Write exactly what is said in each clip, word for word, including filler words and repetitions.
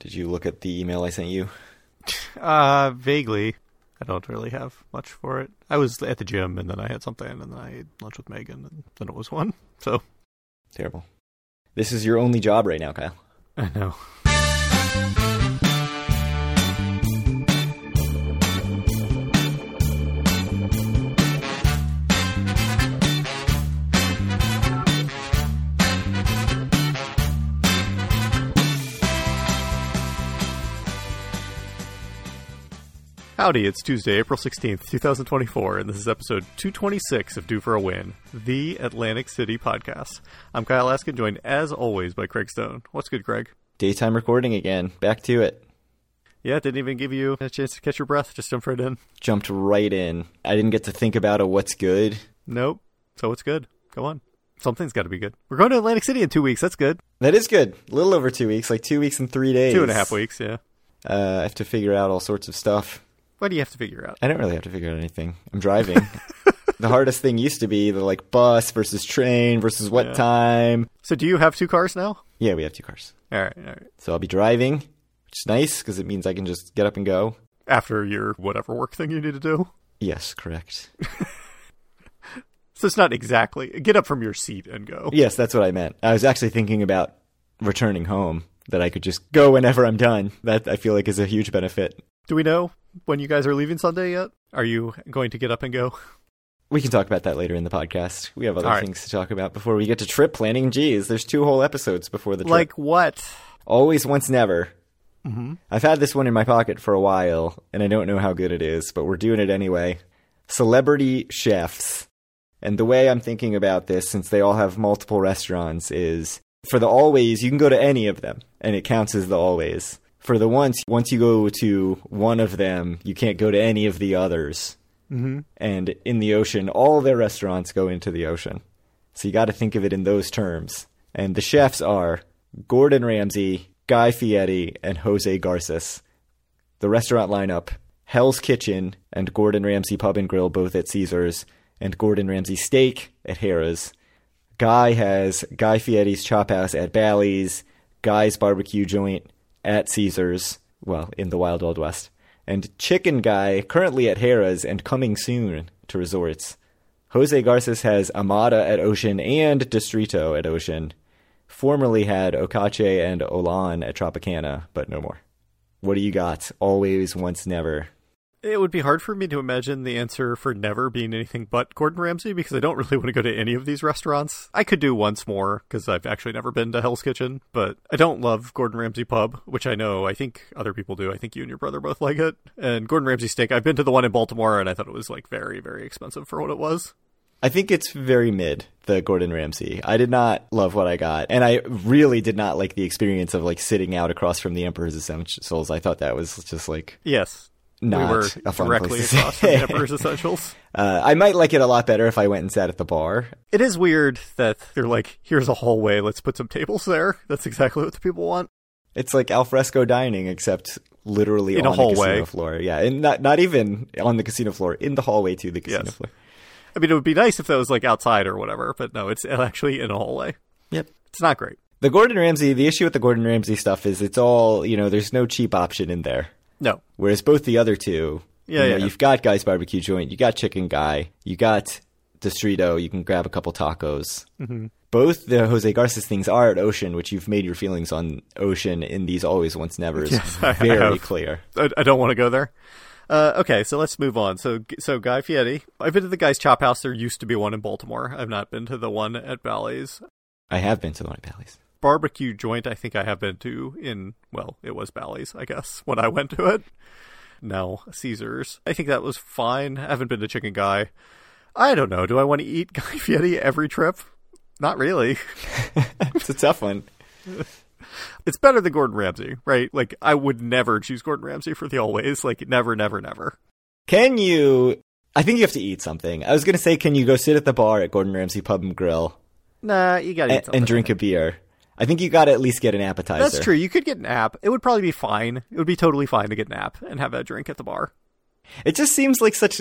Did you look at the email I sent you? Uh, vaguely. I don't really have much for it. I was at the gym, and then I had something, and then I ate lunch with Megan, and then it was one. So terrible. This is your only job right now, Kyle. I know. Howdy, it's Tuesday, April sixteenth, twenty twenty-four, and this is episode two twenty-six of Due for a Win, the Atlantic City podcast. I'm Kyle Askin, joined as always by Craig Stone. What's good, Craig? Daytime recording again. Back to it. Yeah, didn't even give you a chance to catch your breath. Just jumped right in. Jumped right in. I didn't get to think about a what's good. Nope. So what's good? Go on. Something's got to be good. We're going to Atlantic City in two weeks. That's good. That is good. A little over two weeks, like two weeks and three days. Two and a half weeks, yeah. Uh, I have to figure out all sorts of stuff. What do you have to figure out? I don't really have to figure out anything. I'm driving. The hardest thing used to be the like bus versus train versus what yeah. time. So do you have two cars now? Yeah, we have two cars. All right, all right. So I'll be driving, which is nice because it means I can just get up and go. After your whatever work thing you need to do? Yes, correct. So it's not exactly get up from your seat and go. Yes, that's what I meant. I was actually thinking about returning home, that I could just go whenever I'm done. That I feel like is a huge benefit. Do we know when you guys are leaving Sunday yet? Are you going to get up and go? We can talk about that later in the podcast. We have other right. things to talk about before we get to trip planning. Geez, there's two whole episodes before the trip. Like what? Always, once, never. Mm-hmm. I've had this one in my pocket for a while, and I don't know how good it is, but we're doing it anyway. Celebrity chefs. And the way I'm thinking about this, since they all have multiple restaurants, is for the always, you can go to any of them, and it counts as the always. For the once, once you go to one of them, you can't go to any of the others. Mm-hmm. And in the ocean, all their restaurants go into the ocean. So you got to think of it in those terms. And the chefs are Gordon Ramsay, Guy Fieri, and Jose Garces. The restaurant lineup, Hell's Kitchen and Gordon Ramsay Pub and Grill, both at Caesars, and Gordon Ramsay Steak at Harrah's. Guy has Guy Fieri's Chop House at Bally's, Guy's Barbecue Joint at Caesars, well, in the Wild Wild West, and Chicken Guy currently at Harrah's and coming soon to resorts. Jose Garces has Amada at Ocean and Distrito at Ocean. Formerly had Ocache and Olan at Tropicana, but no more. What do you got? Always, once, never. It would be hard for me to imagine the answer for never being anything but Gordon Ramsay, because I don't really want to go to any of these restaurants. I could do once more, because I've actually never been to Hell's Kitchen, but I don't love Gordon Ramsay Pub, which I know I think other people do. I think you and your brother both like it. And Gordon Ramsay Steak, I've been to the one in Baltimore, and I thought it was like very, very expensive for what it was. I think it's very mid, the Gordon Ramsay. I did not love what I got, and I really did not like the experience of like sitting out across from the Emperor's Essentials. I thought that was just like... Yes. Not we were a fun directly place to across from the Emperor's Essentials. Uh, I might like it a lot better if I went and sat at the bar. It is weird that they're like, here's a hallway, let's put some tables there. That's exactly what the people want. It's like alfresco dining, except literally in on a hallway. the casino floor. Yeah, and not not even on the casino floor, in the hallway to the casino yes. floor. I mean, it would be nice if that was like outside or whatever, but no, it's actually in a hallway. Yep. It's not great. The Gordon Ramsay, the issue with the Gordon Ramsay stuff is it's all, you know, there's no cheap option in there. No. Whereas both the other two... Yeah, you know, yeah. You've got Guy's Barbecue Joint, you got Chicken Guy, you got Distrito, you can grab a couple tacos. Mm-hmm. Both the Jose Garces things are at Ocean, which you've made your feelings on Ocean in these Always Once Nevers yes, very clear. I, I don't want to go there. Uh, okay, so let's move on. So, so Guy Fieri. I've been to the Guy's Chop House. There used to be one in Baltimore. I've not been to the one at Bally's. I have been to the one at Bally's. Barbecue Joint, I think I have been to in, well, it was Bally's, I guess, when I went to it. No, Caesars. I think that was fine. I haven't been to Chicken Guy. I don't know. Do I want to eat Guy Fieri every trip? Not really. It's a tough one. It's better than Gordon Ramsay, right? Like, I would never choose Gordon Ramsay for the always. Like, never, never, never. Can you... I think you have to eat something. I was going to say, can you go sit at the bar at Gordon Ramsay Pub and Grill? Nah, you gotta eat and, something. and drink a beer. I think you got to at least get an appetizer. That's true. You could get an app. It would probably be fine. It would be totally fine to get an app and have a drink at the bar. It just seems like such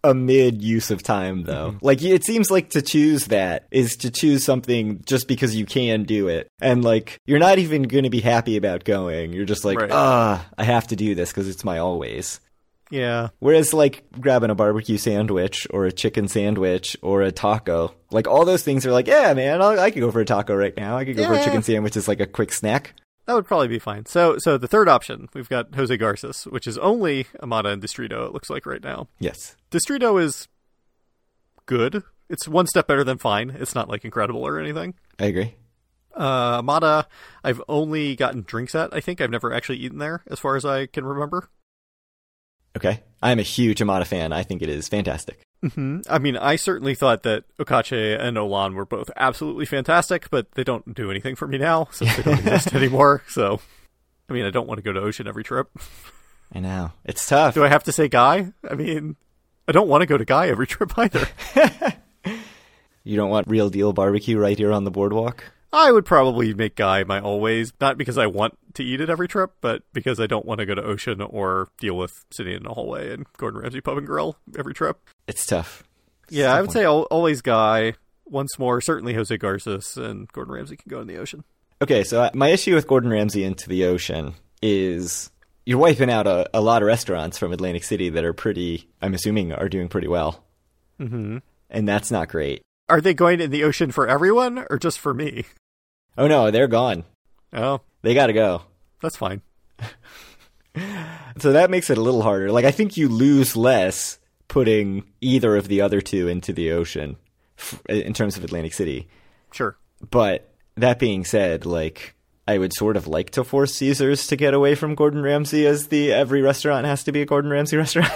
a mid use of time, though. Mm-hmm. Like, it seems like to choose that is to choose something just because you can do it. And, like, you're not even going to be happy about going. You're just like, ah, right. I have to do this because it's my always. Yeah. Whereas, like, grabbing a barbecue sandwich or a chicken sandwich or a taco, like, all those things are like, yeah, man, I'll, I could go for a taco right now. I could go yeah. for a chicken sandwich as, like, a quick snack. That would probably be fine. So so the third option, we've got Jose Garces, which is only Amada and Distrito, it looks like right now. Yes. Distrito is good. It's one step better than fine. It's not, like, incredible or anything. I agree. Uh, Amada, I've only gotten drinks at, I think. I've never actually eaten there, as far as I can remember. Okay. I'm a huge Amada fan. I think it is fantastic. Mm-hmm. I mean, I certainly thought that Okache and Olan were both absolutely fantastic, but they don't do anything for me now since they don't exist anymore. So, I mean, I don't want to go to Ocean every trip. I know. It's tough. Do I have to say Guy? I mean, I don't want to go to Guy every trip either. You don't want real deal barbecue right here on the boardwalk? I would probably make Guy my always, not because I want to eat it every trip, but because I don't want to go to Ocean or deal with sitting in a hallway and Gordon Ramsay Pub and Grill every trip. It's tough. It's yeah, tough I would one. say always Guy. Once more, certainly Jose Garces and Gordon Ramsay can go in the Ocean. Okay, so my issue with Gordon Ramsay into the Ocean is you're wiping out a, a lot of restaurants from Atlantic City that are pretty, I'm assuming, are doing pretty well. Mm-hmm. And that's not great. Are they going in the Ocean for everyone or just for me? Oh, no, they're gone. Oh. They gotta go. That's fine. So that makes it a little harder. Like, I think you lose less putting either of the other two into the Ocean f- in terms of Atlantic City. Sure. But that being said, like, I would sort of like to force Caesars to get away from Gordon Ramsay as the every restaurant has to be a Gordon Ramsay restaurant.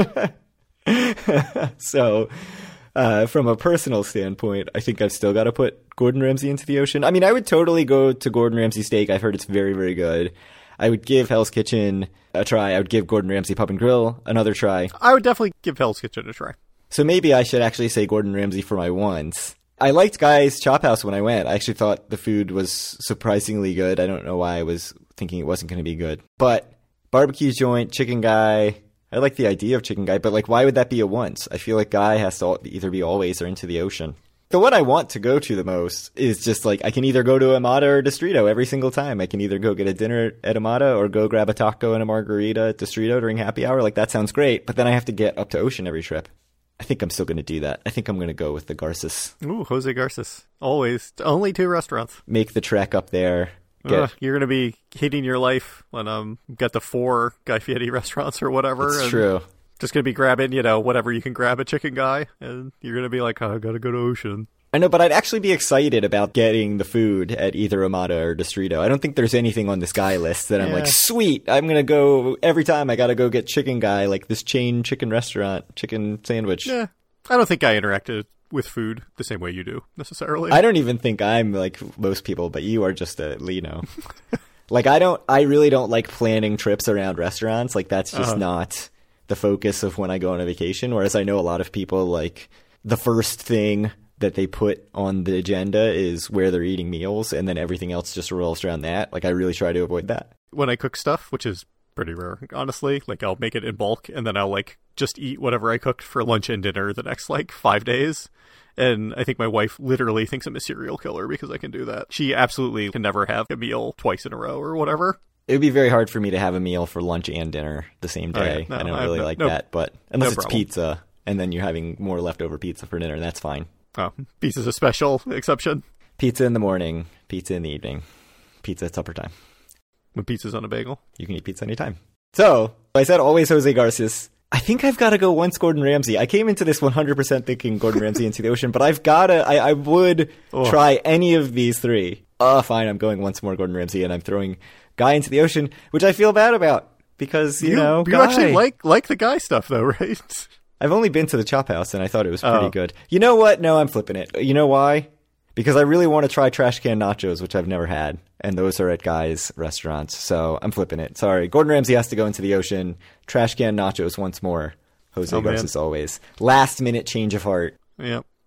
So... Uh, from a personal standpoint, I think I've still got to put Gordon Ramsay into the Ocean. I mean, I would totally go to Gordon Ramsay Steak. I've heard it's very, very good. I would give Hell's Kitchen a try. I would give Gordon Ramsay Pub and Grill another try. I would definitely give Hell's Kitchen a try. So maybe I should actually say Gordon Ramsay for my ones. I liked Guy's Chop House when I went. I actually thought the food was surprisingly good. I don't know why I was thinking it wasn't going to be good. But barbecue joint, Chicken Guy... I like the idea of Chicken Guy, but, like, why would that be a once? I feel like Guy has to either be always or into the Ocean. The one I want to go to the most is just, like, I can either go to Amada or Distrito every single time. I can either go get a dinner at Amada or go grab a taco and a margarita at Distrito during happy hour. Like, that sounds great, but then I have to get up to Ocean every trip. I think I'm still going to do that. I think I'm going to go with the Garces. Ooh, Jose Garces. Always. Only two restaurants. Make the trek up there. Get... Ugh, you're going to be hating your life when um get the four Guy Fieri restaurants or whatever. It's and true. Just going to be grabbing, you know, whatever you can grab at Chicken Guy, and you're going to be like, oh, I got to go to Ocean. I know, but I'd actually be excited about getting the food at either Amada or Distrito. I don't think there's anything on this Guy list that I'm yeah. like, sweet, I'm going to go, every time I got to go get Chicken Guy, like this chain chicken restaurant, chicken sandwich. Yeah, I don't think I interacted with food the same way you do, necessarily. I don't even think I'm like most people, but you are just a, you know. Like, I don't, I really don't like planning trips around restaurants. Like, that's just uh-huh. not the focus of when I go on a vacation. Whereas I know a lot of people, like, the first thing that they put on the agenda is where they're eating meals, and then everything else just revolves around that. Like, I really try to avoid that. When I cook stuff, which is pretty rare, honestly, like, I'll make it in bulk, and then I'll, like, just eat whatever I cooked for lunch and dinner the next, like, five days. And I think my wife literally thinks I'm a serial killer because I can do that. She absolutely can never have a meal twice in a row or whatever. It would be very hard for me to have a meal for lunch and dinner the same day. Okay. No, I don't I really no, like no, that, but unless no it's problem. pizza, and then you're having more leftover pizza for dinner, that's fine. Oh, pizza's a special exception. Pizza in the morning, pizza in the evening, pizza at supper time. When pizza's on a bagel? You can eat pizza anytime. So, I said always Jose Garces. I think I've got to go once Gordon Ramsay. I came into this one hundred percent thinking Gordon Ramsay into the Ocean, but I've got to, I, I would oh. try any of these three. Oh, fine, I'm going once more Gordon Ramsay, and I'm throwing Guy into the Ocean, which I feel bad about, because, you, you know, You Guy. actually like, like the Guy stuff, though, right? I've only been to the Chop House, and I thought it was pretty oh. good. You know what? No, I'm flipping it. You know why? Because I really want to try trash can nachos, which I've never had, and those are at Guy's restaurants, so I'm flipping it. Sorry. Gordon Ramsay has to go into the Ocean. Trash can nachos once more. Jose oh, Garces always. Last minute change of heart. Yep.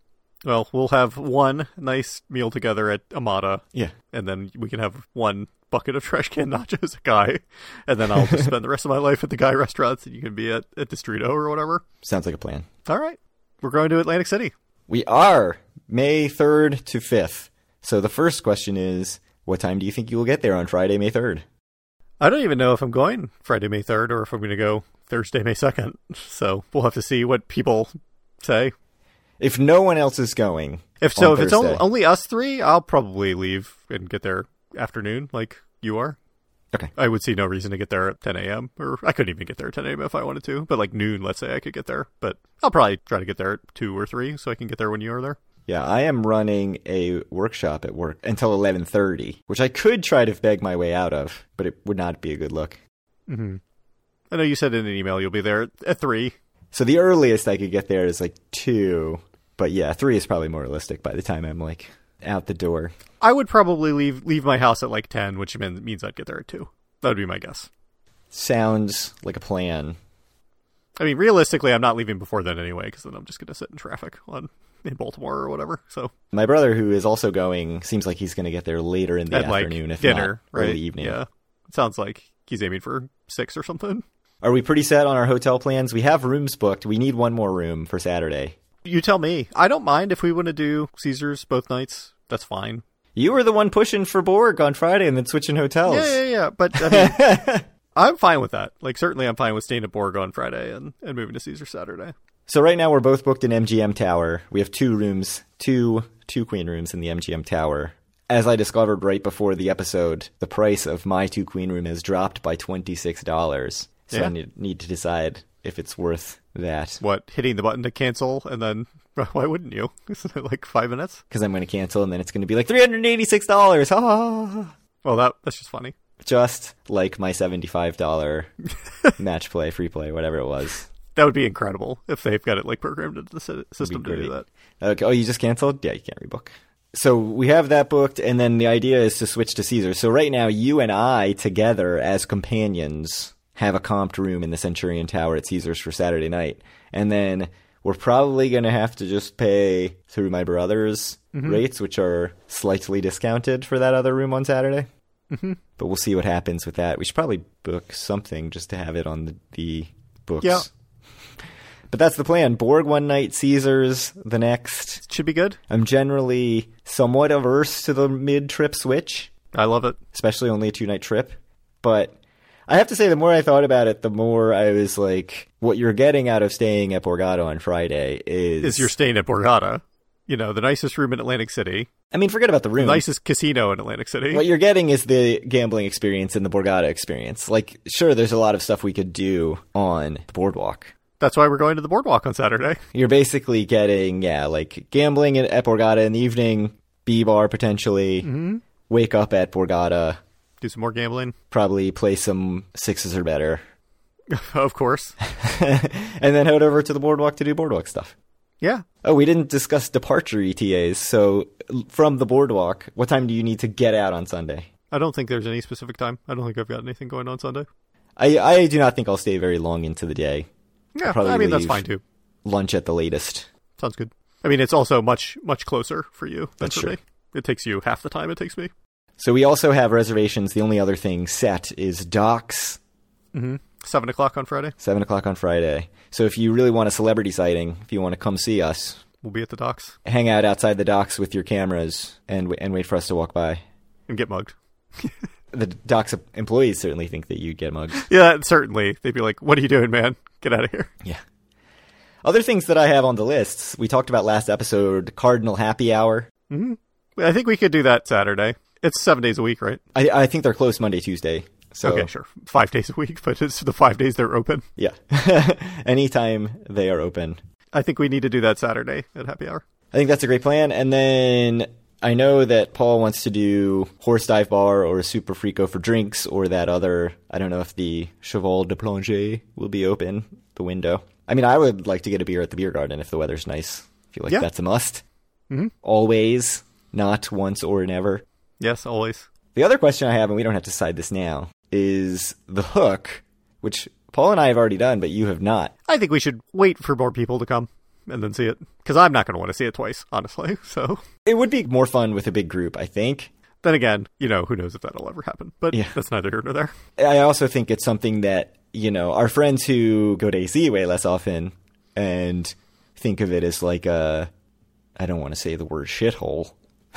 Well, we'll have one nice meal together at Amada. Yeah. And then we can have one bucket of trash can nachos a guy. And then I'll just spend the rest of my life at the guy restaurants, and you can be at, at Distrito or whatever. Sounds like a plan. All right. We're going to Atlantic City. We are May third to fifth. So the first question is, what time do you think you will get there on Friday, May third? I don't even know if I'm going Friday, May third, or if I'm going to go Thursday, May second. So we'll have to see what people say. If no one else is going, if so, if Thursday. it's only, only us three, I'll probably leave and get there afternoon, like you are. Okay. I would see no reason to get there at ten a.m. Or I couldn't even get there at ten a.m. if I wanted to. But like noon, let's say I could get there. But I'll probably try to get there at two or three so I can get there when you are there. Yeah, I am running a workshop at work until eleven thirty, which I could try to beg my way out of, but it would not be a good look. Mm-hmm. I know you said in an email you'll be there at three. So the earliest I could get there is like two, but yeah, three is probably more realistic by the time I'm like out the door. I would probably leave leave my house at like ten, which means I'd get there at two. That would be my guess. Sounds like a plan. I mean, realistically, I'm not leaving before then anyway, because then I'm just going to sit in traffic on in Baltimore or whatever. So my brother, who is also going, seems like he's going to get there later in the at afternoon, like if dinner, not right? early evening. Yeah, it sounds like he's aiming for six or something. Are we pretty set on our hotel plans? We have rooms booked. We need one more room for Saturday. You tell me. I don't mind if we want to do Caesars both nights. That's fine. You were the one pushing for Borg on Friday and then switching hotels. Yeah, yeah, yeah. But I mean, I'm fine with that. Like, certainly I'm fine with staying at Borg on Friday and, and moving to Caesars Saturday. So right now we're both booked in M G M Tower. We have two rooms, two two queen rooms in the M G M Tower. As I discovered right before the episode, the price of my two queen room has dropped by twenty-six dollars. So yeah. I need, need to decide if it's worth that. What, hitting the button to cancel and then, why wouldn't you? Isn't it like five minutes? Because I'm going to cancel and then it's going to be like three hundred eighty-six dollars. Ah! Well, that that's just funny. Just like my seventy-five dollars match play, free play, whatever it was. That would be incredible if they've got it like programmed into the system to do that. Okay. Oh, you just canceled? Yeah, you can't rebook. So we have that booked, and then the idea is to switch to Caesars. So right now, you and I together as companions have a comped room in the Centurion Tower at Caesars for Saturday night. And then we're probably going to have to just pay through my brother's mm-hmm. rates, which are slightly discounted for that other room on Saturday. Mm-hmm. But we'll see what happens with that. We should probably book something just to have it on the, the books. Yeah. But that's the plan. Borg one night, Caesars the next. Should be good. I'm generally somewhat averse to the mid-trip switch. I love it. Especially only a two-night trip. But I have to say, the more I thought about it, the more I was like, what you're getting out of staying at Borgata on Friday is... Is you're staying at Borgata. You know, the nicest room in Atlantic City. I mean, forget about the room. The nicest casino in Atlantic City. What you're getting is the gambling experience and the Borgata experience. Like, sure, there's a lot of stuff we could do on the boardwalk. That's why we're going to the boardwalk on Saturday. You're basically getting, yeah, like gambling at Borgata in the evening, B-bar potentially, mm-hmm. wake up at Borgata. Do some more gambling. Probably play some sixes or better. Of course. And then head over to the boardwalk to do boardwalk stuff. Yeah. Oh, we didn't discuss departure E T As. So from the boardwalk, what time do you need to get out on Sunday? I don't think there's any specific time. I don't think I've got anything going on Sunday. I, I do not think I'll stay very long into the day. Yeah, I mean, that's fine too. Lunch at the latest. Sounds good. I mean, it's also much, much closer for you than That's for true. me. It takes you half the time it takes me. So we also have reservations. The only other thing set is docks. Mm-hmm. Seven o'clock on Friday. Seven o'clock on Friday. So if you really want a celebrity sighting, if you want to come see us, we'll be at the docks. Hang out outside the docks with your cameras and and wait for us to walk by. And get mugged. The docks employees certainly think that you'd get mugged. Yeah, certainly. They'd be like, what are you doing, man? Get out of here. Yeah. Other things that I have on the lists, we talked about last episode, Cardinal Happy Hour. Mm-hmm. I think we could do that Saturday. It's seven days a week, right? I, I think they're closed Monday, Tuesday. So, okay, sure. Five days a week, but it's the five days they're open. Yeah. Anytime they are open. I think we need to do that Saturday at Happy Hour. I think that's a great plan. And then I know that Paul wants to do Horse Dive Bar or Super Frico for drinks, or that other, I don't know if the Cheval de Plongée will be open, the window. I mean, I would like to get a beer at the beer garden if the weather's nice. I feel like yeah. that's a must. Mm-hmm. Always, not once or never. Yes, always. The other question I have, and we don't have to decide this now, is the hook, which Paul and I have already done, but you have not. I think we should wait for more people to come. and then see it. Because I'm not going to want to see it twice, honestly. So it would be more fun with a big group, I think. Then again, you know, who knows if that'll ever happen. But yeah. That's neither here nor there. I also think it's something that, you know, our friends who go to A C way less often and think of it as like a, I don't want to say the word shithole.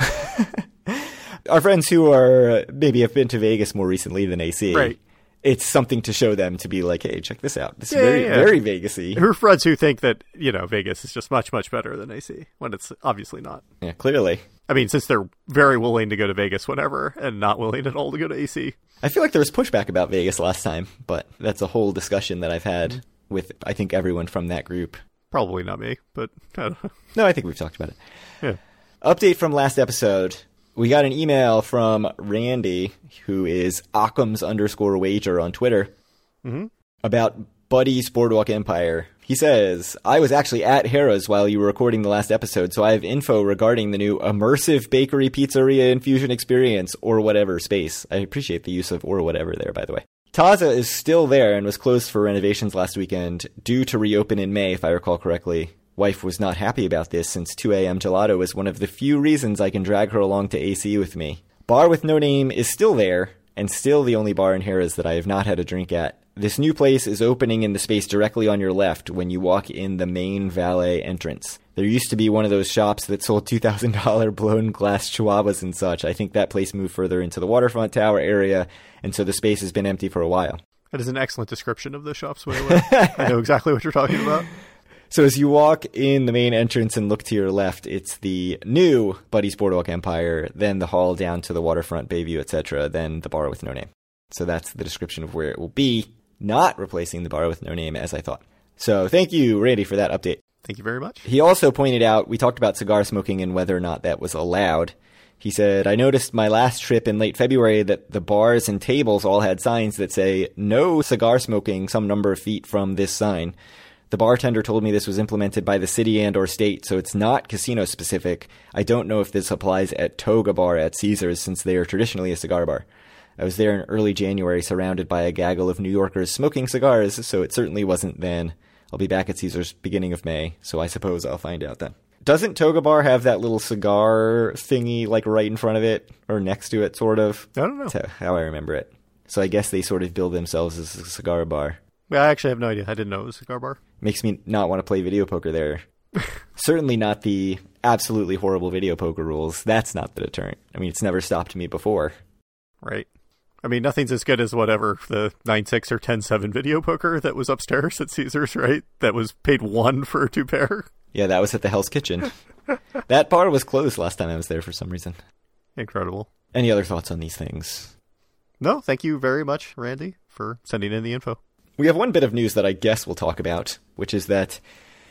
Our friends who are maybe have been to Vegas more recently than A C. Right. It's something to show them to be like, hey, check this out. This yeah, is very, yeah, yeah. very Vegas-y. Her friends who think that, you know, Vegas is just much, much better than A C, when it's obviously not. Yeah, clearly. I mean, since they're very willing to go to Vegas whenever and not willing at all to go to A C. I feel like there was pushback about Vegas last time, but that's a whole discussion that I've had mm-hmm. with, I think, everyone from that group. Probably not me, but I don't know. No, I think we've talked about it. Yeah. Update from last episode. We got an email from Randy, who is Occam's underscore wager on Twitter, mm-hmm. about Buddy's Boardwalk Empire. He says, I was actually at Harrah's while you were recording the last episode, so I have info regarding the new immersive bakery pizzeria infusion experience, or whatever space. I appreciate the use of or whatever there, by the way. Taza is still there and was closed for renovations last weekend, due to reopen in May, if I recall correctly. Wife was not happy about this, since two a.m. gelato is one of the few reasons I can drag her along to A C with me. Bar with No Name is still there, and still the only bar in Harrah's that I have not had a drink at. This new place is opening in the space directly on your left when you walk in the main valet entrance. There used to be one of those shops that sold two thousand dollars blown glass chihuahuas and such. I think that place moved further into the waterfront tower area, and so the space has been empty for a while. That is an excellent description of the shops, by the way. I know exactly what you're talking about. So as you walk in the main entrance and look to your left, it's the new Buddy's Boardwalk Empire, then the hall down to the waterfront, Bayview, et cetera, then the bar with no name. So that's the description of where it will be, not replacing the bar with no name as I thought. So thank you, Randy, for that update. Thank you very much. He also pointed out, we talked about cigar smoking and whether or not that was allowed. He said, I noticed my last trip in late February that the bars and tables all had signs that say, no cigar smoking some number of feet from this sign. The bartender told me this was implemented by the city and or state, so it's not casino specific. I don't know if this applies at Toga Bar at Caesars, since they are traditionally a cigar bar. I was there in early January surrounded by a gaggle of New Yorkers smoking cigars, so it certainly wasn't then. I'll be back at Caesars beginning of May, so I suppose I'll find out then. Doesn't Toga Bar have that little cigar thingy like right in front of it, or next to it, sort of? I don't know. That's how I remember it. So I guess they sort of bill themselves as a cigar bar. Yeah, I actually have no idea. I didn't know it was a cigar bar. Makes me not want to play video poker there. Certainly not the absolutely horrible video poker rules. That's not the deterrent. I mean, it's never stopped me before. Right. I mean, nothing's as good as whatever, the nine six or ten seven video poker that was upstairs at Caesars, right? That was paid one for a two pair. Yeah, that was at the Hell's Kitchen. That bar was closed last time I was there for some reason. Incredible. Any other thoughts on these things? No, thank you very much, Randy, for sending in the info. We have one bit of news that I guess we'll talk about, which is that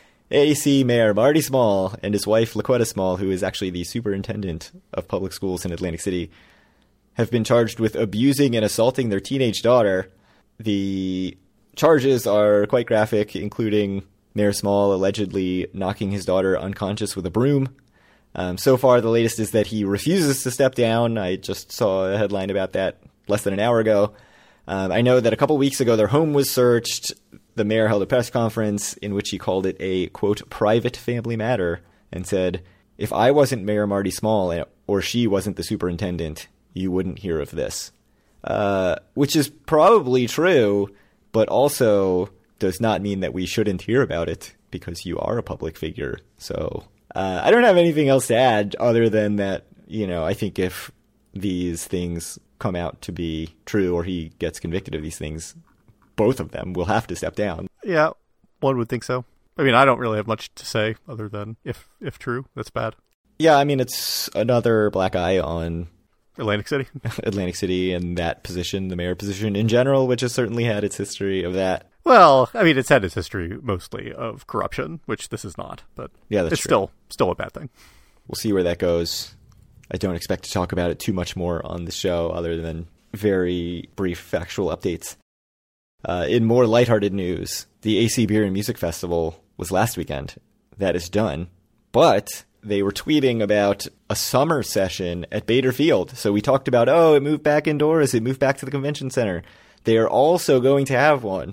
A C Mayor Marty Small and his wife LaQuetta Small, who is actually the superintendent of public schools in Atlantic City, have been charged with abusing and assaulting their teenage daughter. The charges are quite graphic, including Mayor Small allegedly knocking his daughter unconscious with a broom. Um, so far, the latest is that he refuses to step down. I just saw a headline about that less than an hour ago. Um, I know that a couple weeks ago, their home was searched. The mayor held a press conference in which he called it a, quote, private family matter, and said, if I wasn't Mayor Marty Small or she wasn't the superintendent, you wouldn't hear of this. Uh, which is probably true, but also does not mean that we shouldn't hear about it because you are a public figure. So uh, I don't have anything else to add other than that, you know, I think if these things come out to be true or he gets convicted of these things, both of them will have to step down. Yeah, one would think so. I mean, I don't really have much to say other than if if true, that's bad. Yeah, I mean, it's another black eye on Atlantic City. Atlantic City and that position, the mayor position in general, which has certainly had its history of that. Well, I mean, it's had its history mostly of corruption, which this is not, but yeah, that's it's true. still still a bad thing. We'll see where that goes. I don't expect to talk about it too much more on the show other than very brief factual updates. Uh, in more lighthearted news, the A C Beer and Music Festival was last weekend. That is done. But they were tweeting about a summer session at Bader Field. So we talked about, oh, it moved back indoors. It moved back to the convention center. They are also going to have one.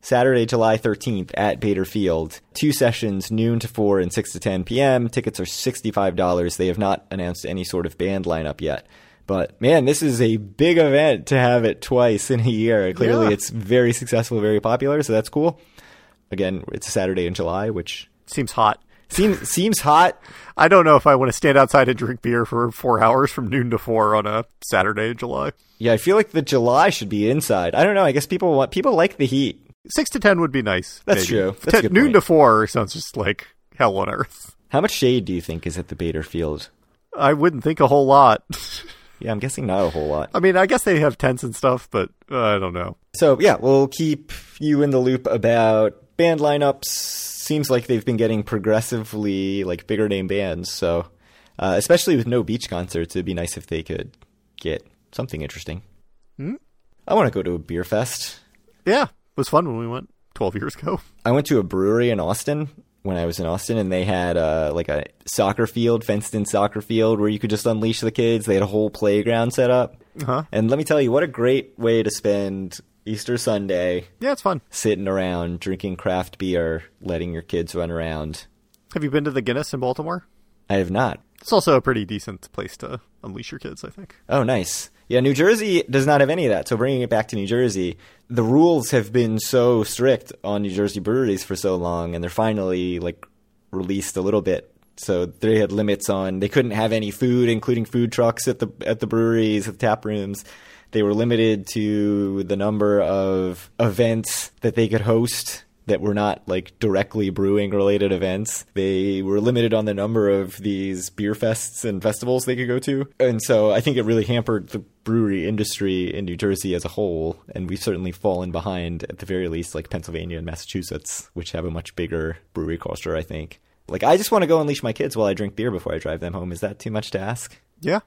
Saturday, July thirteenth at Bader Field. Two sessions, noon to four and six to ten p.m. Tickets are sixty-five dollars. They have not announced any sort of band lineup yet. But, man, this is a big event to have it twice in a year. Clearly, yeah. It's very successful, very popular, so that's cool. Again, it's a Saturday in July, which... Seems hot. Seems seems hot. I don't know if I want to stand outside and drink beer for four hours from noon to four on a Saturday in July. Yeah, I feel like the July should be inside. I don't know. I guess people want people like the heat. Six to ten would be nice. That's maybe. true. That's a good noon point. to four sounds just like hell on earth. How much shade do you think is at the Bader Field? I wouldn't think a whole lot. Yeah, I'm guessing not a whole lot. I mean, I guess they have tents and stuff, but uh, I don't know. So, yeah, we'll keep you in the loop about band lineups. Seems like they've been getting progressively, like, bigger name bands. So, uh, especially with no beach concerts, it'd be nice if they could get something interesting. Hmm? I want to go to a beer fest. Yeah, it was fun when we went twelve years ago. I went to a brewery in Austin when I was in Austin, and they had uh, like a soccer field, fenced-in soccer field, where you could just unleash the kids. They had a whole playground set up. Uh-huh. And let me tell you, what a great way to spend Easter Sunday. Yeah, it's fun. Sitting around, drinking craft beer, letting your kids run around. Have you been to the Guinness in Baltimore? I have not. It's also a pretty decent place to unleash your kids, I think. Oh, nice. Yeah, New Jersey does not have any of that. So bringing it back to New Jersey, the rules have been so strict on New Jersey breweries for so long, and they're finally like released a little bit. So they had limits on, they couldn't have any food, including food trucks at the at the breweries, at the tap rooms. They were limited to the number of events that they could host that were not like directly brewing related events. They were limited on the number of these beer fests and festivals they could go to. And so I think it really hampered the brewery industry in New Jersey as a whole. And we've certainly fallen behind, at the very least, like Pennsylvania and Massachusetts, which have a much bigger brewery culture, I think. Like, I just want to go unleash my kids while I drink beer before I drive them home. Is that too much to ask? Yeah.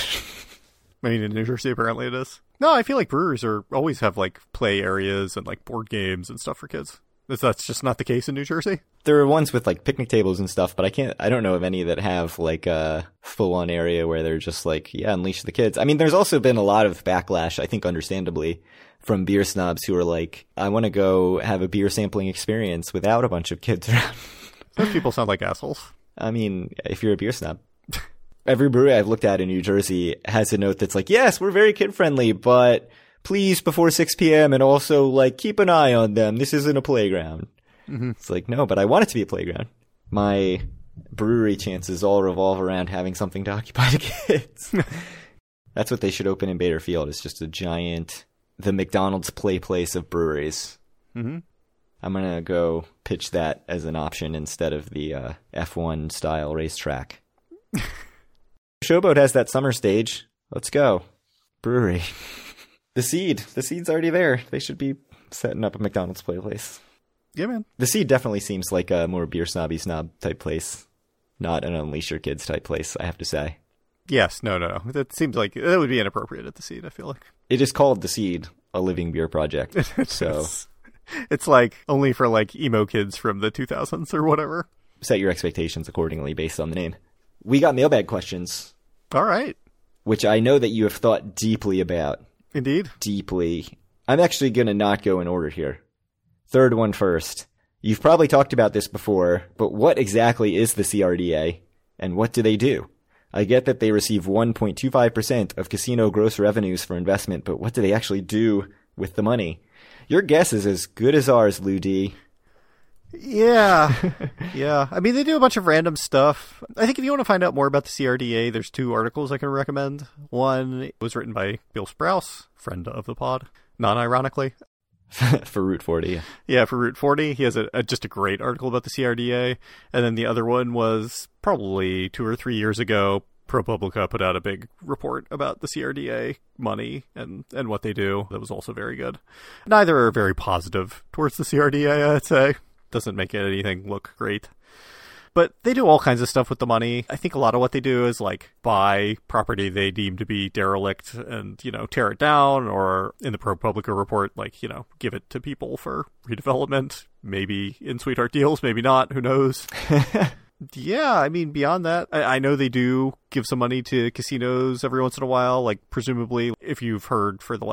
I mean, in New Jersey, apparently it is. No, I feel like breweries are always have, like, play areas and, like, board games and stuff for kids. That's just not the case in New Jersey? There are ones with, like, picnic tables and stuff, but I can't, I don't know of any that have, like, a full-on area where they're just like, yeah, unleash the kids. I mean, there's also been a lot of backlash, I think understandably, from beer snobs who are like, I want to go have a beer sampling experience without a bunch of kids around. Those people sound like assholes. I mean, if you're a beer snob. Every brewery I've looked at in New Jersey has a note that's like, yes, we're very kid-friendly, but please before six p.m. and also, like, keep an eye on them. This isn't a playground. Mm-hmm. It's like, no, but I want it to be a playground. My brewery chances all revolve around having something to occupy the kids. That's what they should open in Bader Field. It's just a giant, the McDonald's play place of breweries. Mm-hmm. I'm going to go pitch that as an option instead of the uh, F one style racetrack. Showboat has that summer stage. Let's go. Brewery. The Seed. The Seed's already there. They should be setting up a McDonald's play place. Yeah, man. The Seed definitely seems like a more beer snobby snob type place. Not an unleash your kids type place, I have to say. Yes, no, no, no. That seems like that would be inappropriate at the Seed, I feel like. It is called The Seed, a living beer project. So it's like only for like emo kids from the two thousands or whatever. Set your expectations accordingly based on the name. We got mailbag questions. All right. Which I know that you have thought deeply about. Indeed. Deeply. I'm actually going to not go in order here. Third one first. You've probably talked about this before, but what exactly is the C R D A, and what do they do? I get that they receive one point two five percent of casino gross revenues for investment, but what do they actually do with the money? Your guess is as good as ours, Lou D. Yeah. Yeah. I mean, they do a bunch of random stuff. I think if you want to find out more about the C R D A, there's two articles I can recommend. One was written by Bill Sprouse, friend of the pod, non-ironically. For Route forty. Yeah, for Route forty. He has a, a just a great article about the C R D A. And then the other one was probably two or three years ago. ProPublica put out a big report about the C R D A money and, and what they do. That was also very good. Neither are very positive towards the C R D A, I'd say. Doesn't make anything look great. But they do all kinds of stuff with the money. I think a lot of what they do is like buy property they deem to be derelict and, you know, tear it down, or in the ProPublica report, like, you know, give it to people for redevelopment, maybe in sweetheart deals, maybe not, who knows. Yeah, I mean, beyond that, I, I know they do give some money to casinos every once in a while, like presumably if you've heard for the last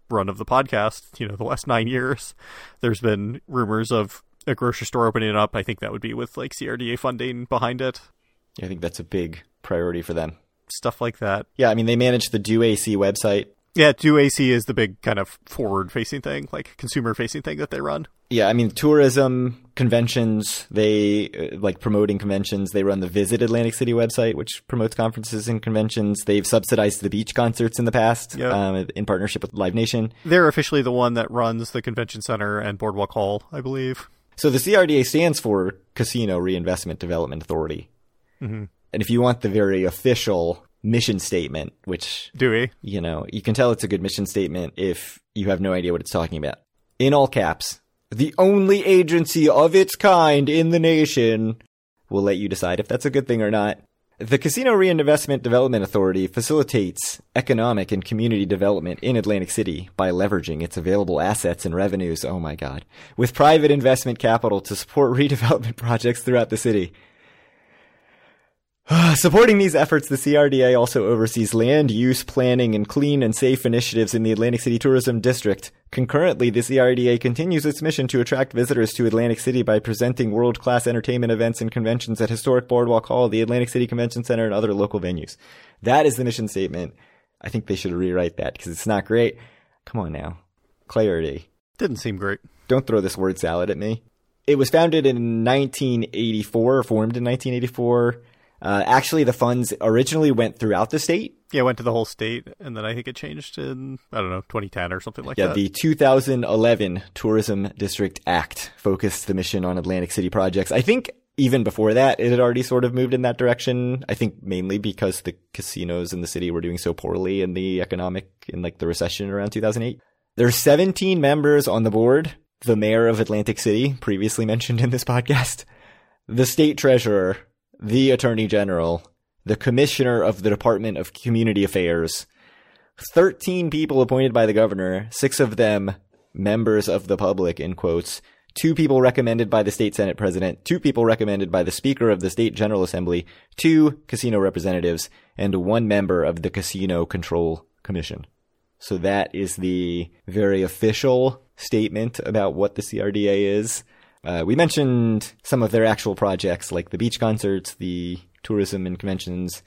run of the podcast, you know, the last nine years, there's been rumors of a grocery store opening up. I think that would be with like C R D A funding behind it. I think that's a big priority for them. Stuff like that. Yeah, I mean, they manage the Do A C website. Yeah, Do A C is the big kind of forward-facing thing, like consumer-facing thing that they run. Yeah, I mean, tourism, conventions, they, uh, like promoting conventions, they run the Visit Atlantic City website, which promotes conferences and conventions. They've subsidized the beach concerts in the past, yep. um, in partnership with Live Nation. They're officially the one that runs the Convention Center and Boardwalk Hall, I believe. So the C R D A stands for Casino Reinvestment Development Authority. Mm-hmm. And if you want the very official mission statement, which, do we? You know, you can tell it's a good mission statement if you have no idea what it's talking about. In all caps, the only agency of its kind in the nation will let you decide if that's a good thing or not. The Casino Reinvestment Development Authority facilitates economic and community development in Atlantic City by leveraging its available assets and revenues, oh my god, with private investment capital to support redevelopment projects throughout the city. Supporting these efforts, the C R D A also oversees land use planning and clean and safe initiatives in the Atlantic City Tourism District. Concurrently, the C R D A continues its mission to attract visitors to Atlantic City by presenting world-class entertainment events and conventions at historic Boardwalk Hall, the Atlantic City Convention Center, and other local venues. That is the mission statement. I think they should rewrite that because it's not great. Come on now. Clarity. Didn't seem great. Don't throw this word salad at me. It was founded in nineteen eighty-four, or formed in nineteen eighty-four. Uh, actually, the funds originally went throughout the state. Yeah, it went to the whole state, and then I think it changed in, I don't know, twenty ten or something like yeah, that. Yeah, the two thousand eleven Tourism District Act focused the mission on Atlantic City projects. I think even before that, it had already sort of moved in that direction. I think mainly because the casinos in the city were doing so poorly in the economic, in like the recession around two thousand eight. There's seventeen members on the board. The mayor of Atlantic City, previously mentioned in this podcast, the state treasurer, the Attorney General, the Commissioner of the Department of Community Affairs, thirteen people appointed by the governor, six of them members of the public, in quotes, two people recommended by the state Senate president, two people recommended by the Speaker of the State General Assembly, two casino representatives, and one member of the Casino Control Commission. So that is the very official statement about what the C R D A is. Uh, we mentioned some of their actual projects, like the beach concerts, the tourism and conventions.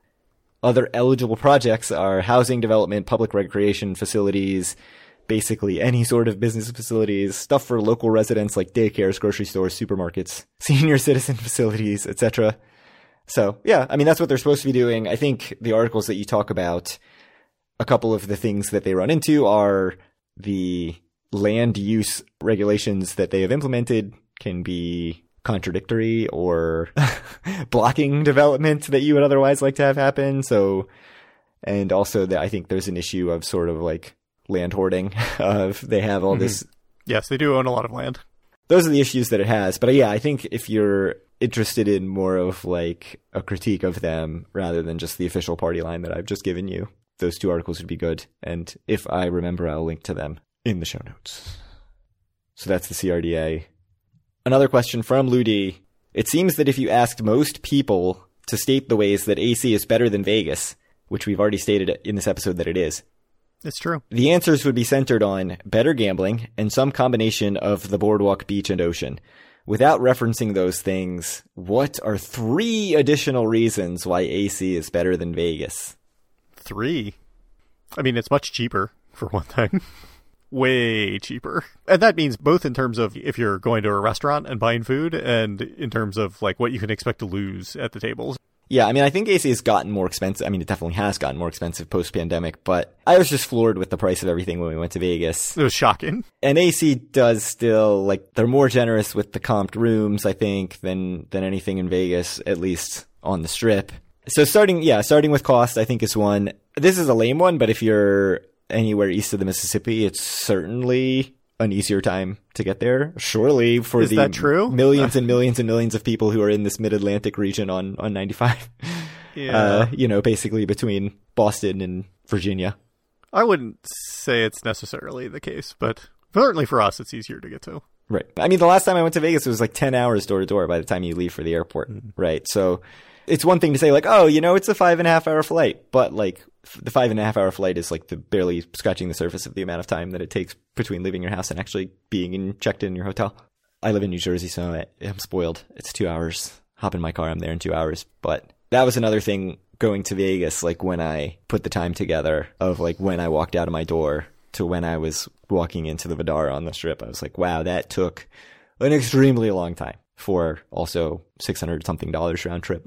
Other eligible projects are housing development, public recreation facilities, basically any sort of business facilities, stuff for local residents like daycares, grocery stores, supermarkets, senior citizen facilities, et cetera. So, yeah, I mean, that's what they're supposed to be doing. I think the articles that you talk about, a couple of the things that they run into are the land use regulations that they have implemented can be contradictory or blocking development that you would otherwise like to have happen. So, and also that I think there's an issue of sort of like land hoarding of they have all mm-hmm. this. Yes, they do own a lot of land. Those are the issues that it has. But yeah, I think if you're interested in more of like a critique of them rather than just the official party line that I've just given you, those two articles would be good. And if I remember, I'll link to them in the show notes. So that's the C R D A. Another question from Ludi. It seems that if you asked most people to state the ways that A C is better than Vegas, which we've already stated in this episode that it is, it's true. The answers would be centered on better gambling and some combination of the boardwalk, beach, and ocean. Without referencing those things, what are three additional reasons why A C is better than Vegas? Three? I mean, it's much cheaper, for one thing. Way cheaper. And that means both in terms of if you're going to a restaurant and buying food and in terms of like what you can expect to lose at the tables. Yeah, I mean, I think A C has gotten more expensive. I mean, it definitely has gotten more expensive post-pandemic, but I was just floored with the price of everything when we went to Vegas. It was shocking. And A C does still, like, they're more generous with the comped rooms, I think, than, than anything in Vegas, at least on the Strip. So starting, yeah, starting with cost, I think is one. This is a lame one, but if you're anywhere east of the Mississippi, it's certainly an easier time to get there. Surely for is the that true? millions and millions and millions of people who are in this mid-Atlantic region on, on ninety-five. Yeah. Uh, you know, basically between Boston and Virginia. I wouldn't say it's necessarily the case, but certainly for us, it's easier to get to. Right. I mean, the last time I went to Vegas, it was like ten hours door to door by the time you leave for the airport. Mm-hmm. Right. So it's one thing to say like, oh, you know, it's a five and a half hour flight, but like the five and a half hour flight is like the barely scratching the surface of the amount of time that it takes between leaving your house and actually being in, checked in your hotel. I live in New Jersey, so I, I'm spoiled. It's two hours. Hop in my car, I'm there in two hours. But that was another thing going to Vegas, like when I put the time together of like when I walked out of my door to when I was walking into the Vdara on the Strip. I was like, wow, that took an extremely long time for also six hundred something dollars round trip.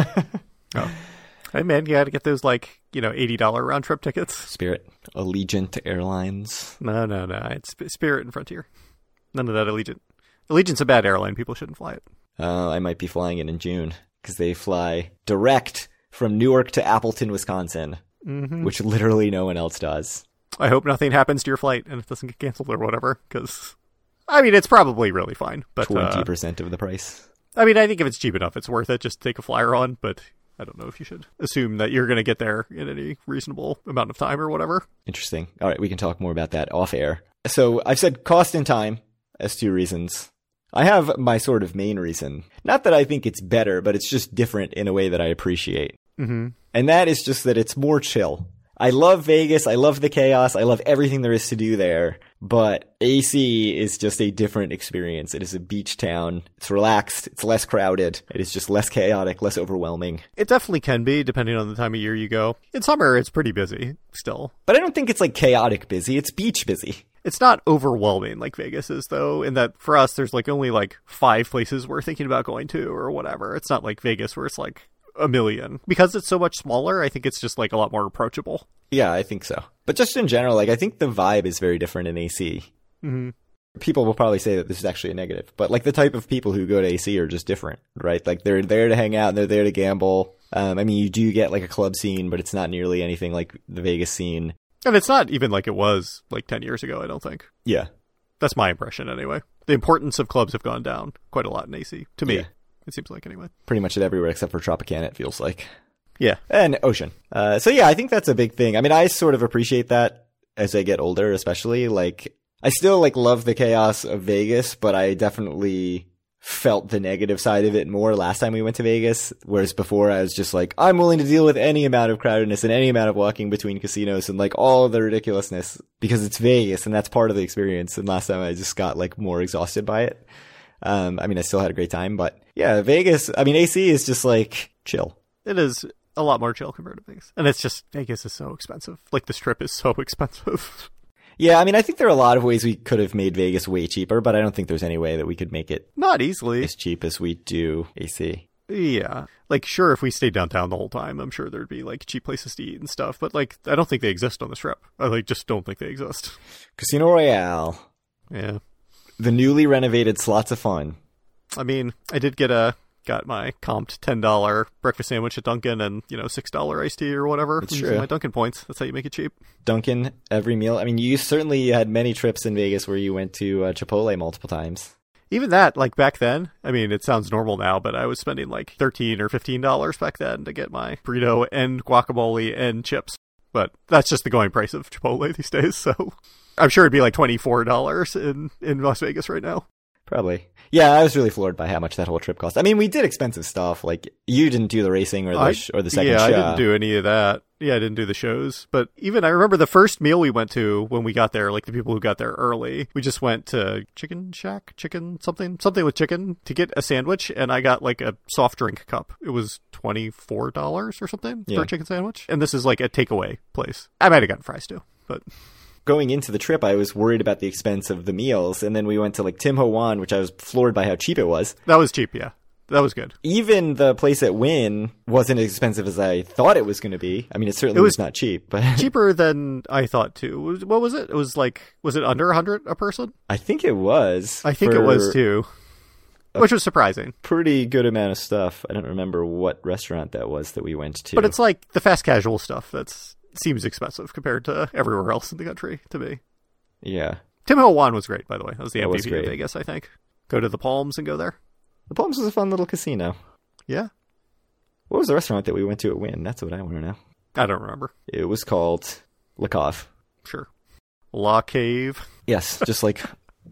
Oh. Hey man, you got to get those like, you know, eighty dollars round trip tickets. Spirit, Allegiant Airlines. No, no, no. It's Spirit and Frontier. None of that Allegiant. Allegiant's a bad airline. People shouldn't fly it. Uh, I might be flying it in June because they fly direct from Newark to Appleton, Wisconsin, mm-hmm. which literally no one else does. I hope nothing happens to your flight and it doesn't get canceled or whatever, because, I mean, it's probably really fine. But twenty percent uh, of the price. I mean, I think if it's cheap enough, it's worth it. Just take a flyer on, but I don't know if you should assume that you're going to get there in any reasonable amount of time or whatever. Interesting. All right, we can talk more about that off air. So I've said cost and time as two reasons. I have my sort of main reason. Not that I think it's better, but it's just different in a way that I appreciate. Mm-hmm. And that is just that it's more chill. I love Vegas. I love the chaos. I love everything there is to do there. But A C is just a different experience. It is a beach town. It's relaxed. It's less crowded. It is just less chaotic, less overwhelming. It definitely can be, depending on the time of year you go. In summer, it's pretty busy still. But I don't think it's like chaotic busy. It's beach busy. It's not overwhelming like Vegas is, though, in that for us, there's like only like five places we're thinking about going to or whatever. It's not like Vegas where it's like a million. Because it's so much smaller, I think it's just like a lot more approachable. Yeah, I think so. But just in general, like I think the vibe is very different in A C. Mm-hmm. People will probably say that this is actually a negative, but like the type of people who go to A C are just different, right? Like they're there to hang out and they're there to gamble. Um, I mean, you do get like a club scene, but it's not nearly anything like the Vegas scene. And it's not even like it was like ten years ago, I don't think. Yeah. That's my impression anyway. The importance of clubs have gone down quite a lot in A C, to me. Yeah. It seems like anyway. Pretty much at everywhere except for Tropicana, it feels like. Yeah. And Ocean. Uh, so yeah, I think that's a big thing. I mean, I sort of appreciate that as I get older, especially. Like, I still like love the chaos of Vegas, but I definitely felt the negative side of it more last time we went to Vegas. Whereas before I was just like, I'm willing to deal with any amount of crowdedness and any amount of walking between casinos and like all the ridiculousness because it's Vegas and that's part of the experience. And last time I just got like more exhausted by it. Um, I mean, I still had a great time, but yeah, Vegas, I mean, A C is just like chill. It is a lot more chill compared to Vegas. And it's just, Vegas is so expensive. Like the Strip is so expensive. Yeah, I mean, I think there are a lot of ways we could have made Vegas way cheaper, but I don't think there's any way that we could make it not easily as cheap as we do A C. Yeah. Like, sure, if we stayed downtown the whole time, I'm sure there'd be, like, cheap places to eat and stuff. But, like, I don't think they exist on the Strip. I, like, just don't think they exist. Casino Royale. Yeah. The newly renovated Slots of Fun. I mean, I did get a... Got my comped ten dollars breakfast sandwich at Dunkin' and, you know, six dollars iced tea or whatever. That's true. My Dunkin' points. That's how you make it cheap. Dunkin' every meal. I mean, you certainly had many trips in Vegas where you went to uh, Chipotle multiple times. Even that, like back then, I mean, it sounds normal now, but I was spending like thirteen dollars or fifteen dollars back then to get my burrito and guacamole and chips. But that's just the going price of Chipotle these days, so I'm sure it'd be like twenty-four dollars in, in Las Vegas right now. Probably. Yeah, I was really floored by how much that whole trip cost. I mean, we did expensive stuff. Like, you didn't do the racing or the, I, sh- or the second yeah, show. Yeah, I didn't do any of that. Yeah, I didn't do the shows. But even, I remember the first meal we went to when we got there, like the people who got there early, we just went to Chicken Shack, chicken, something, something with chicken to get a sandwich. And I got like a soft drink cup. It was twenty-four dollars or something yeah. for a chicken sandwich. And this is like a takeaway place. I might have gotten fries too, but... Going into the trip, I was worried about the expense of the meals, and then we went to like Tim Ho Wan, which I was floored by how cheap it was. That was cheap, yeah. That was good. Even the place at Wynn wasn't as expensive as I thought it was going to be. I mean, it certainly it was, was not cheap, but cheaper than I thought too. What was it? It was like, was it under a hundred a person? I think it was. I think it was too, which was surprising. Pretty good amount of stuff. I don't remember what restaurant that was that we went to, but it's like the fast casual stuff that's. Seems expensive compared to everywhere else in the country to me. Yeah. Tim Ho Wan was great, by the way. That was the that M V P of Vegas, I think. Go to the Palms and go there. The Palms was a fun little casino. Yeah. What was the restaurant that we went to at Wynn? That's what I want to know. I don't remember. It was called La Cave. Sure. La Cave. Yes, just like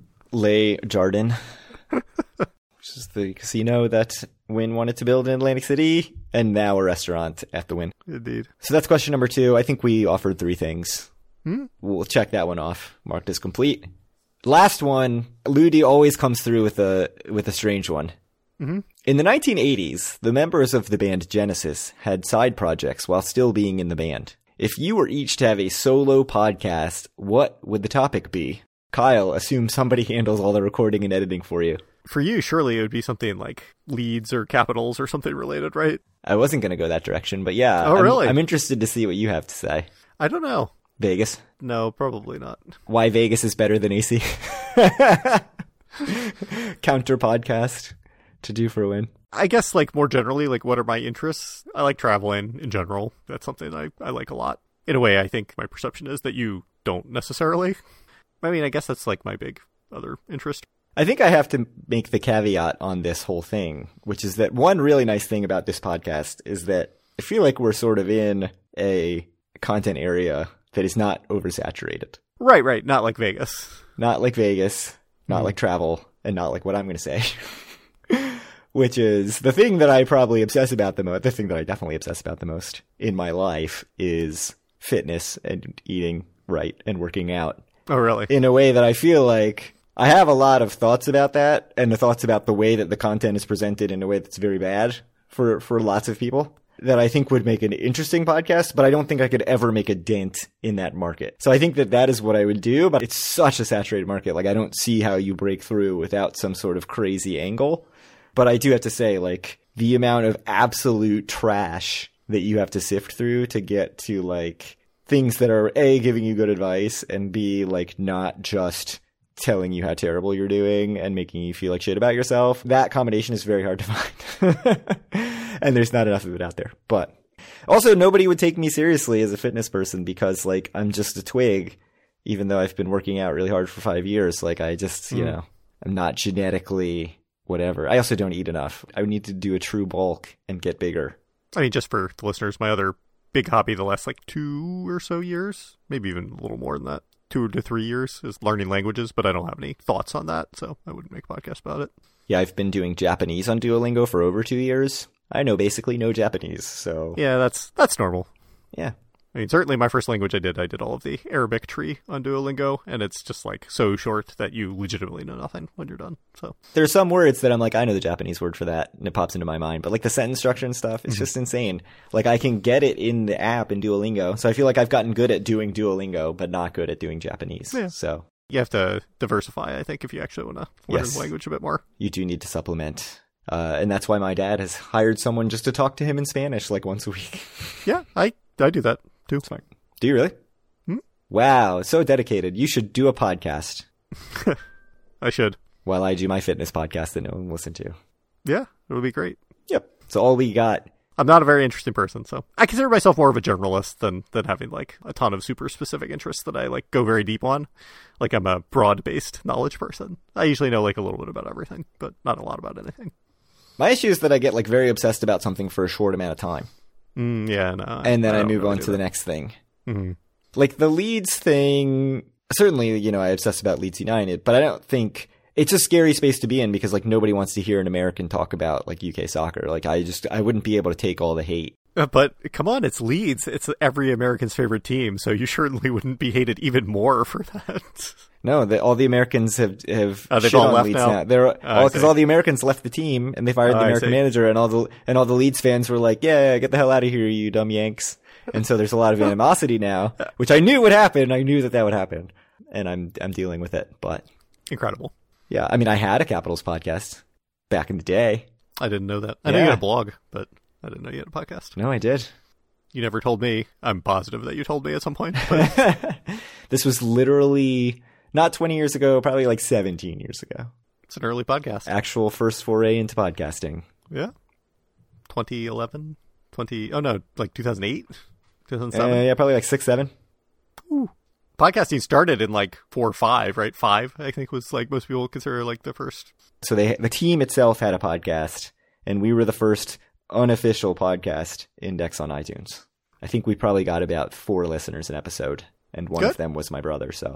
Le Jardin. Which is the casino that Wynn wanted to build in Atlantic City. And now a restaurant at the Wynn. Indeed. So that's question number two. I think we offered three things. Hmm? We'll check that one off. Marked as complete. Last one. Ludi always comes through with a with a strange one. Mm-hmm. In the nineteen eighties, the members of the band Genesis had side projects while still being in the band. If you were each to have a solo podcast, what would the topic be? Kyle, assume somebody handles all the recording and editing for you. For you, surely it would be something like Leeds or Capitals or something related, right? I wasn't going to go that direction, but yeah. Oh, I'm, really? I'm interested to see what you have to say. I don't know. Vegas? No, probably not. Why Vegas is better than A C? Counter podcast to do for a win. I guess, like, more generally, like, what are my interests? I like traveling in general. That's something I, I like a lot. In a way, I think my perception is that you don't necessarily. I mean, I guess that's, like, my big other interest. I think I have to make the caveat on this whole thing, which is that one really nice thing about this podcast is that I feel like we're sort of in a content area that is not oversaturated. Right, right. Not like Vegas. Not like Vegas, not Mm. like travel, and not like what I'm going to say. Which is the thing that I probably obsess about the most, the thing that I definitely obsess about the most in my life is fitness and eating right and working out. Oh, really? In a way that I feel like I have a lot of thoughts about that, and the thoughts about the way that the content is presented in a way that's very bad for, for lots of people, that I think would make an interesting podcast, but I don't think I could ever make a dent in that market. So I think that that is what I would do, but it's such a saturated market. Like, I don't see how you break through without some sort of crazy angle. But I do have to say, like, the amount of absolute trash that you have to sift through to get to, like, things that are, A, giving you good advice, and B, like, not just telling you how terrible you're doing and making you feel like shit about yourself. That combination is very hard to find. And there's not enough of it out there. But also, nobody would take me seriously as a fitness person because, like, I'm just a twig, even though I've been working out really hard for five years. Like, I just, you Mm. know, I'm not genetically whatever. I also don't eat enough. I would need to do a true bulk and get bigger. I mean, just for the listeners, my other big hobby the last, like, two or so years, maybe even a little more than that, two to three years, is learning languages, but I don't have any thoughts on that, so I wouldn't make a podcast about it. Yeah, I've been doing Japanese on Duolingo for over two years. I know basically no Japanese, so Yeah, that's that's normal. yeah. I mean, certainly my first language I did, I did all of the Arabic tree on Duolingo, and it's just, like, so short that you legitimately know nothing when you're done, so. There are some words that I'm like, I know the Japanese word for that, and it pops into my mind. But, like, the sentence structure and stuff, it's Mhm. just insane. Like, I can get it in the app in Duolingo, so I feel like I've gotten good at doing Duolingo, but not good at doing Japanese. Yeah. So You have to diversify, I think, if you actually want to learn Yes. the language a bit more. you do need to supplement. Uh, and that's why my dad has hired someone just to talk to him in Spanish, like, once a week. Yeah, I, I do that, too. Smart. Do you really? Hmm? Wow, so dedicated. You should do a podcast I should. while I do my fitness podcast that no one will listen to. Yeah, it would be great. Yep. So all we got. I'm not a very interesting person, so I consider myself more of a generalist than than having, like, a ton of super specific interests that I, like, go very deep on. Like, I'm a broad-based knowledge person. I usually know, like, a little bit about everything, but not a lot about anything. My issue is that I get, like, very obsessed about something for a short amount of time. Mm, yeah, no. And then I, don't move really on do to the that. next thing. Mhm. Like, the Leeds thing, certainly, you know, I obsess about Leeds United, but I don't think it's a scary space to be in because, like, nobody wants to hear an American talk about, like, U K soccer. Like, I just, I wouldn't be able to take all the hate. Uh, But come on, it's Leeds. It's every American's favorite team, so you certainly wouldn't be hated even more for that. No, the, all the Americans have, have Oh, they've shit all on left Leeds now? now. They're, Oh, I because see. all the Americans left the team and they fired Oh, the I American see. manager, and all the, and all the Leeds fans were like, yeah, yeah, get the hell out of here, you dumb Yanks. And so there's a lot of animosity now, which I knew would happen. I knew that that would happen. And I'm, I'm dealing with it. But Incredible. yeah, I mean, I had a Capitals podcast back in the day. I didn't know that. I know Yeah. you had a blog, but I didn't know you had a podcast. No, I did. You never told me. I'm positive that you told me at some point. But This was literally not twenty years ago, probably like seventeen years ago. it's an early podcast. Actual first foray into podcasting. Yeah. twenty eleven? twenty Oh, no, like two thousand eight? two thousand seven? Uh, yeah, probably like six, seven. Podcasting started in like four or five, right? Five, I think, was like most people consider like the first. So they, the team itself had a podcast, and we were the first unofficial podcast index on iTunes. I think we probably got about four listeners an episode, and one Good. of them was my brother. So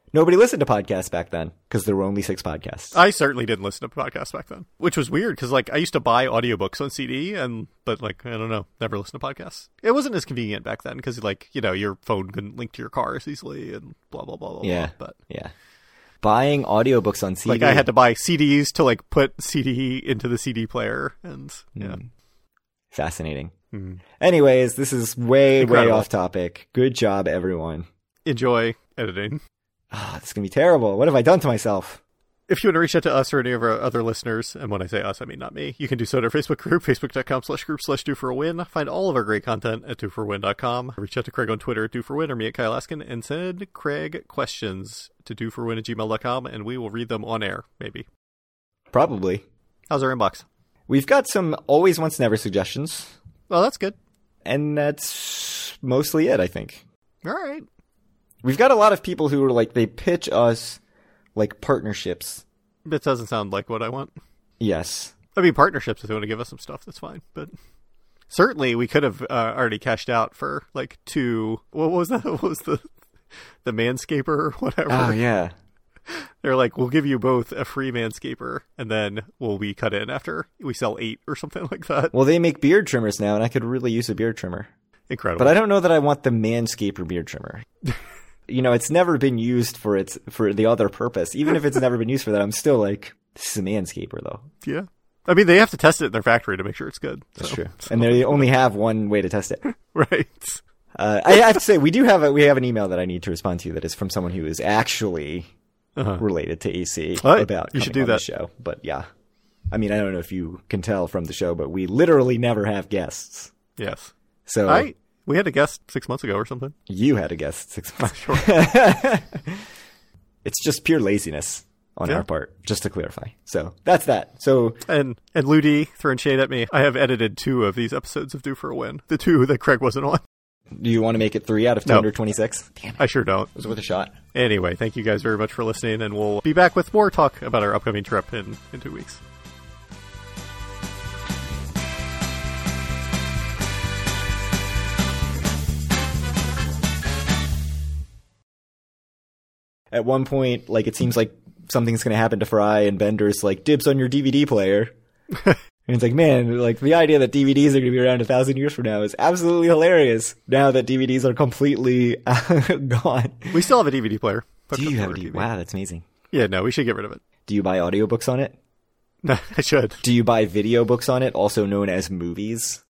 Nobody listened to podcasts back then because there were only six podcasts. I certainly didn't listen to podcasts back then, which was weird because, like, I used to buy audiobooks on C D, and but, like, I don't know, never listened to podcasts. It wasn't as convenient back then because, like, you know, your phone couldn't link to your car as easily and blah, blah, blah, blah, yeah, blah. But yeah. Buying audiobooks on C D. Like, I had to buy C Ds to, like, put C D into the C D player, and, yeah. Mm. Fascinating. Mm. Anyways, this is way, Incredible. way off topic. Good job, everyone. Enjoy editing. Oh, this is going to be terrible. What have I done to myself? If you want to reach out to us or any of our other listeners, and when I say us, I mean not me, you can do so at our Facebook group, facebook.com slash group slash do for a win. Find all of our great content at do for win dot com. Reach out to Craig on Twitter at do for win or me at Kyle Askin, and send Craig questions to do for win at gmail dot com, and we will read them on air, maybe. Probably. How's our inbox? We've got some always, once, never suggestions, Well, that's good. and that's mostly it, I think. All right. We've got a lot of people who are like, they pitch us like partnerships. That doesn't sound like what I want. Yes. I mean, partnerships, if they want to give us some stuff, that's fine. But certainly we could have uh, already cashed out for like two, what was that? What was the, the Manscaper or whatever? Oh, yeah. They're like, we'll give you both a free Manscaper, and then we'll be cut in after we sell eight or something like that. Well, they make beard trimmers now, and I could really use a beard trimmer. Incredible. But I don't know that I want the Manscaper beard trimmer. You know, it's never been used for its for the other purpose. Even if it's never been used for that, I'm still like, this is a Manscaper, though. Yeah. I mean, they have to test it in their factory to make sure it's good. That's so. true. And they only have one way to test it. Right. Uh, I have to say, we do have a we have an email that I need to respond to that is from someone who is actually Uh-huh. related to A C Right. about You should coming do on that. the show. But yeah, I mean, I don't know if you can tell from the show, but we literally never have guests. Yes. So I we had a guest six months ago or something. you had a guest six months. Sure. It's just pure laziness on Yeah. our part, just to clarify. So that's that. So And and Ludi throwing shade at me. I have edited two of these episodes of Due for a Win. The two that Craig wasn't on. do you want to make it three out of two hundred twenty-six? Damn it. I sure don't. It was worth a shot. Anyway, thank you guys very much for listening, and we'll be back with more talk about our upcoming trip in, in two weeks. At one point, like, it seems like something's going to happen to Fry, and Bender's like, dibs on your D V D player. And it's like, man, like, the idea that D V Ds are going to be around a thousand years from now is absolutely hilarious. Now that D V Ds are completely gone. We still have a D V D player. Do you have a D V D? Wow, that's amazing. Yeah, no, we should get rid of it. Do you buy audiobooks on it? No, I should. Do you buy video books on it, also known as movies?